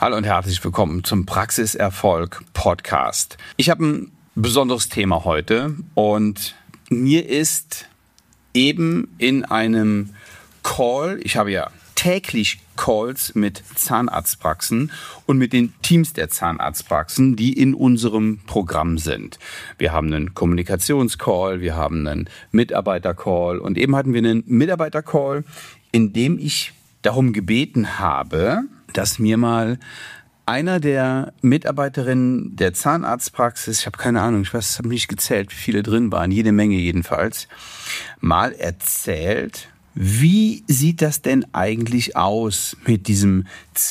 Hallo und herzlich willkommen zum Praxiserfolg Podcast. Ich habe ein besonderes Thema heute und mir ist eben in einem Call, ich habe ja täglich Calls mit Zahnarztpraxen und mit den Teams der Zahnarztpraxen, die in unserem Programm sind. Wir haben einen Kommunikationscall, wir haben einen Mitarbeitercall und eben hatten wir einen Mitarbeitercall, in dem ich darum gebeten habe, dass mir mal einer der Mitarbeiterinnen der Zahnarztpraxis, ich habe keine Ahnung, ich weiß, ich habe nicht gezählt, wie viele drin waren, jede Menge jedenfalls, mal erzählt, wie sieht das denn eigentlich aus mit diesem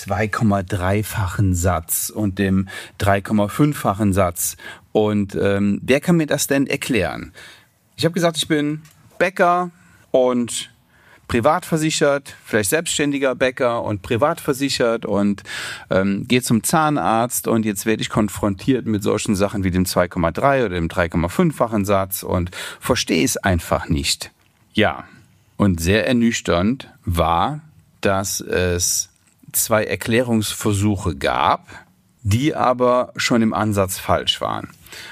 2,3-fachen Satz und dem 3,5-fachen Satz? Und wer kann mir das denn erklären? Ich habe gesagt, ich bin Bäcker und privat versichert, vielleicht selbstständiger Bäcker und privat versichert und gehe zum Zahnarzt und jetzt werde ich konfrontiert mit solchen Sachen wie dem 2,3 oder dem 3,5-fachen Satz und verstehe es einfach nicht. Ja, und sehr ernüchternd war, dass es 2 Erklärungsversuche gab, die aber schon im Ansatz falsch waren.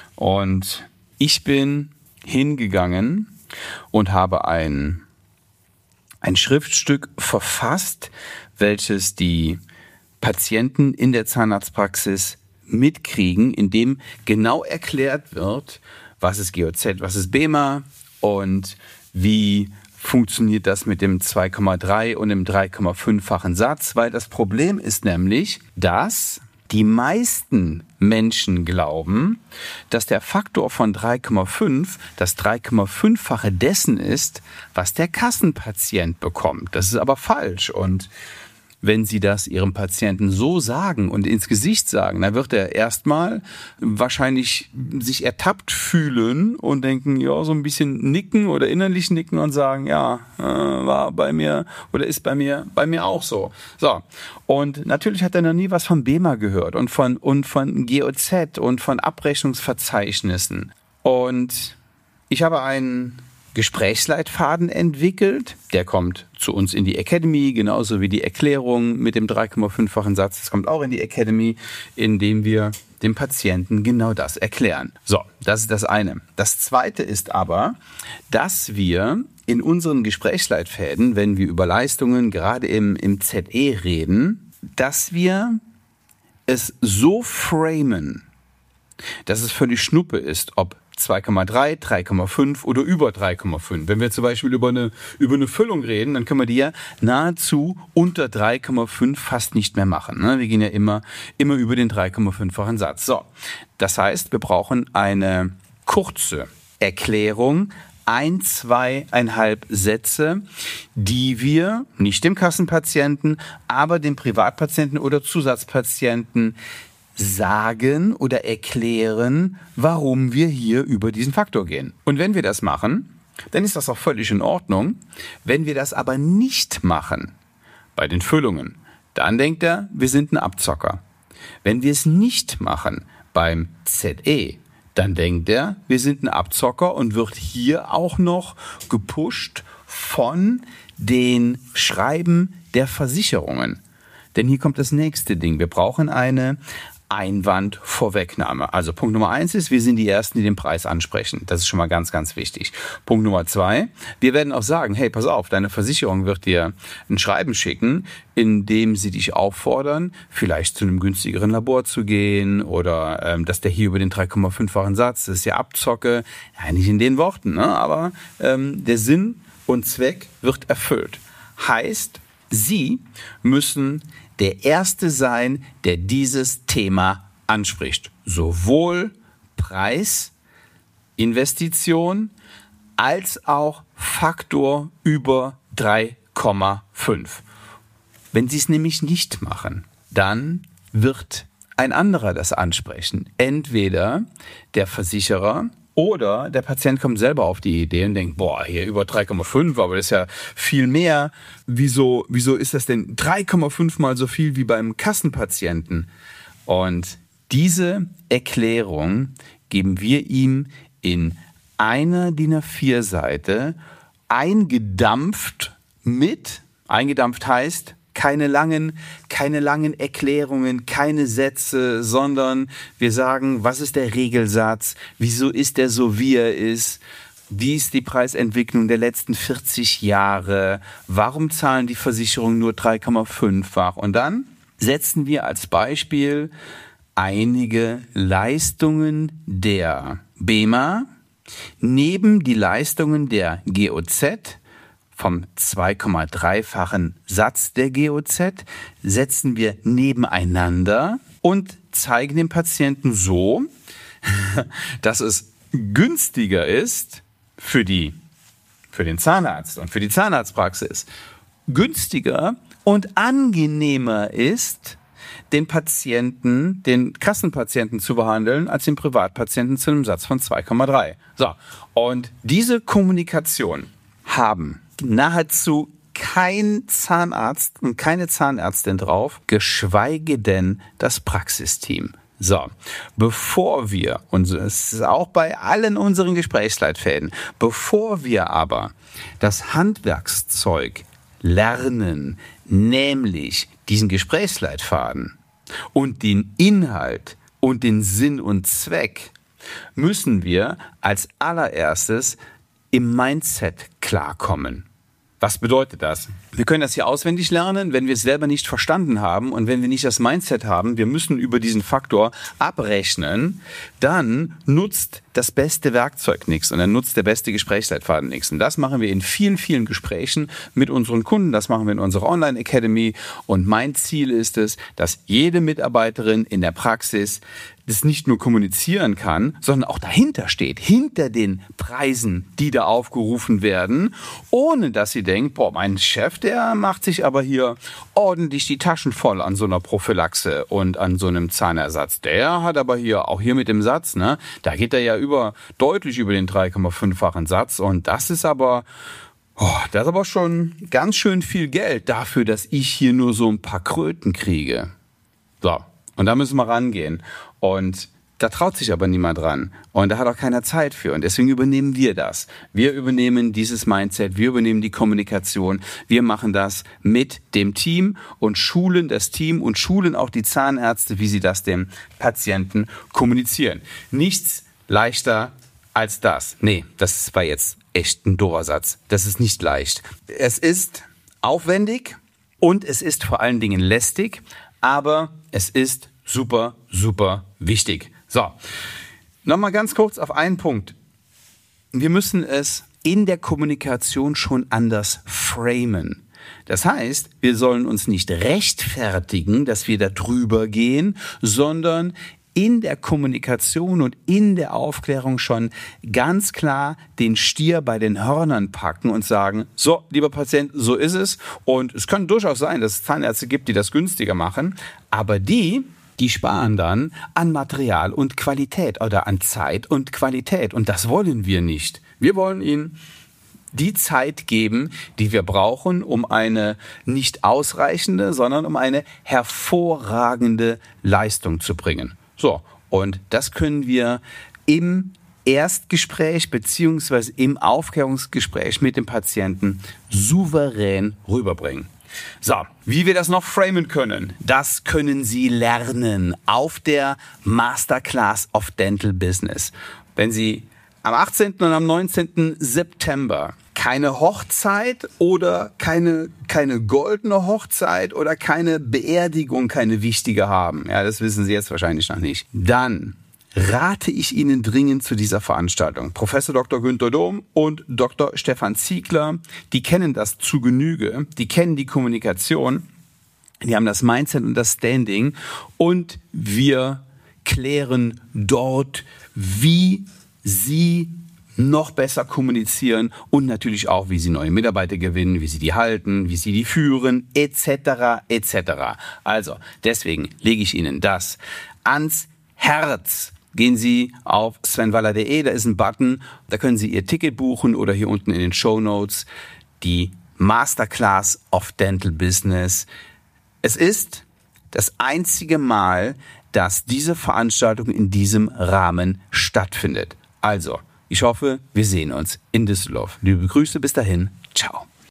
Und ich bin hingegangen und habe ein Schriftstück verfasst, welches die Patienten in der Zahnarztpraxis mitkriegen, in dem genau erklärt wird, was ist GOZ, was ist BEMA und wie funktioniert das mit dem 2,3 und dem 3,5-fachen Satz, weil das Problem ist nämlich, dass die meisten Menschen glauben, dass der Faktor von 3,5 das 3,5-fache dessen ist, was der Kassenpatient bekommt. Das ist aber falsch. Und wenn Sie das Ihrem Patienten so sagen und ins Gesicht sagen, dann wird er erstmal wahrscheinlich sich ertappt fühlen und denken, ja, so ein bisschen nicken oder innerlich nicken und sagen, ja, war bei mir oder ist bei mir auch so. So. Und natürlich hat er noch nie was von BEMA gehört und von GOZ und von Abrechnungsverzeichnissen. Und ich habe einen Gesprächsleitfaden entwickelt. Der kommt zu uns in die Academy, genauso wie die Erklärung mit dem 3,5-fachen Satz. Das kommt auch in die Academy, indem wir dem Patienten genau das erklären. So, das ist das eine. Das zweite ist aber, dass wir in unseren Gesprächsleitfäden, wenn wir über Leistungen gerade im ZE reden, dass wir es so framen, dass es völlig Schnuppe ist, ob 2,3, 3,5 oder über 3,5. Wenn wir zum Beispiel über eine Füllung reden, dann können wir die ja nahezu unter 3,5 fast nicht mehr machen. Wir gehen ja immer über den 3,5-fachen Satz. So, das heißt, wir brauchen eine kurze Erklärung, 1, 2,5 Sätze, die wir nicht dem Kassenpatienten, aber dem Privatpatienten oder Zusatzpatienten sagen oder erklären, warum wir hier über diesen Faktor gehen. Und wenn wir das machen, dann ist das auch völlig in Ordnung. Wenn wir das aber nicht machen, bei den Füllungen, dann denkt er, wir sind ein Abzocker. Wenn wir es nicht machen beim ZE, dann denkt er, wir sind ein Abzocker und wird hier auch noch gepusht von den Schreiben der Versicherungen. Denn hier kommt das nächste Ding. Wir brauchen eine Einwandvorwegnahme. Also Punkt Nummer 1 ist, wir sind die Ersten, die den Preis ansprechen. Das ist schon mal ganz, ganz wichtig. Punkt Nummer 2, wir werden auch sagen, hey, pass auf, deine Versicherung wird dir ein Schreiben schicken, in dem sie dich auffordern, vielleicht zu einem günstigeren Labor zu gehen oder dass der hier über den 3,5-fachen Satz, das ist ja Abzocke, ja, nicht in den Worten, ne? Aber der Sinn und Zweck wird erfüllt. Heißt, Sie müssen der Erste sein, der dieses Thema anspricht. Sowohl Preis, Investition als auch Faktor über 3,5. Wenn Sie es nämlich nicht machen, dann wird ein anderer das ansprechen. Entweder der Versicherer oder der Patient kommt selber auf die Idee und denkt, boah, hier über 3,5, aber das ist ja viel mehr. Wieso ist das denn 3,5 mal so viel wie beim Kassenpatienten? Und diese Erklärung geben wir ihm in einer DIN A4-Seite eingedampft heißt Keine langen Erklärungen, keine Sätze, sondern wir sagen, was ist der Regelsatz? Wieso ist der so, wie er ist? Wie ist die Preisentwicklung der letzten 40 Jahre? Warum zahlen die Versicherungen nur 3,5-fach? Und dann setzen wir als Beispiel einige Leistungen der BEMA neben die Leistungen der GOZ vom 2,3-fachen Satz der GOZ, setzen wir nebeneinander und zeigen dem Patienten so, dass es günstiger ist für den Zahnarzt und für die Zahnarztpraxis, günstiger und angenehmer ist, den Kassenpatienten zu behandeln, als den Privatpatienten zu einem Satz von 2,3. So, und diese Kommunikation haben nahezu kein Zahnarzt und keine Zahnärztin drauf, geschweige denn das Praxisteam. So, bevor wir, und es ist auch bei allen unseren Gesprächsleitfäden, bevor wir aber das Handwerkszeug lernen, nämlich diesen Gesprächsleitfaden und den Inhalt und den Sinn und Zweck, müssen wir als allererstes im Mindset klarkommen. Was bedeutet das? Wir können das hier auswendig lernen, wenn wir es selber nicht verstanden haben und wenn wir nicht das Mindset haben, wir müssen über diesen Faktor abrechnen, dann nutzt das beste Werkzeug nichts und dann nutzt der beste Gesprächsleitfaden nichts. Und das machen wir in vielen, vielen Gesprächen mit unseren Kunden, das machen wir in unserer Online-Academy und mein Ziel ist es, dass jede Mitarbeiterin in der Praxis das nicht nur kommunizieren kann, sondern auch dahinter steht, hinter den Preisen, die da aufgerufen werden, ohne dass sie denkt, boah, mein Chef, der macht sich aber hier ordentlich die Taschen voll an so einer Prophylaxe und an so einem Zahnersatz. Der hat aber hier, auch hier mit dem Satz, ne, da geht er ja deutlich über den 3,5-fachen Satz und das ist aber schon ganz schön viel Geld dafür, dass ich hier nur so ein paar Kröten kriege. So, und da müssen wir rangehen. Und da traut sich aber niemand dran. Und da hat auch keiner Zeit für. Und deswegen übernehmen wir das. Wir übernehmen dieses Mindset, wir übernehmen die Kommunikation. Wir machen das mit dem Team und schulen das Team und schulen auch die Zahnärzte, wie sie das dem Patienten kommunizieren. Nichts leichter als das. Nee, das war jetzt echt ein doofer Satz. Das ist nicht leicht. Es ist aufwendig und es ist vor allen Dingen lästig, aber es ist super, super wichtig. So, nochmal ganz kurz auf einen Punkt. Wir müssen es in der Kommunikation schon anders framen. Das heißt, wir sollen uns nicht rechtfertigen, dass wir da drüber gehen, sondern in der Kommunikation und in der Aufklärung schon ganz klar den Stier bei den Hörnern packen und sagen, so, lieber Patient, so ist es. Und es kann durchaus sein, dass es Zahnärzte gibt, die das günstiger machen, aber die sparen dann an Material und Qualität oder an Zeit und Qualität. Und das wollen wir nicht. Wir wollen Ihnen die Zeit geben, die wir brauchen, um eine nicht ausreichende, sondern um eine hervorragende Leistung zu bringen. So, und das können wir im Erstgespräch beziehungsweise im Aufklärungsgespräch mit dem Patienten souverän rüberbringen. So, wie wir das noch framen können, das können Sie lernen auf der Masterclass of Dental Business. Wenn Sie am 18. und am 19. September keine Hochzeit oder keine goldene Hochzeit oder keine Beerdigung, keine wichtige haben, ja, das wissen Sie jetzt wahrscheinlich noch nicht, dann rate ich Ihnen dringend zu dieser Veranstaltung. Professor Dr. Günther Dohm und Dr. Stefan Ziegler, die kennen das zu Genüge, die kennen die Kommunikation, die haben das Mindset und das Standing und wir klären dort, wie Sie noch besser kommunizieren und natürlich auch, wie Sie neue Mitarbeiter gewinnen, wie Sie die halten, wie Sie die führen, etc., etc. Also, deswegen lege ich Ihnen das ans Herz. Gehen Sie auf svenwaller.de, da ist ein Button, da können Sie Ihr Ticket buchen oder hier unten in den Shownotes die Masterclass of Dental Business. Es ist das einzige Mal, dass diese Veranstaltung in diesem Rahmen stattfindet. Also, ich hoffe, wir sehen uns in Düsseldorf. Liebe Grüße, bis dahin, ciao.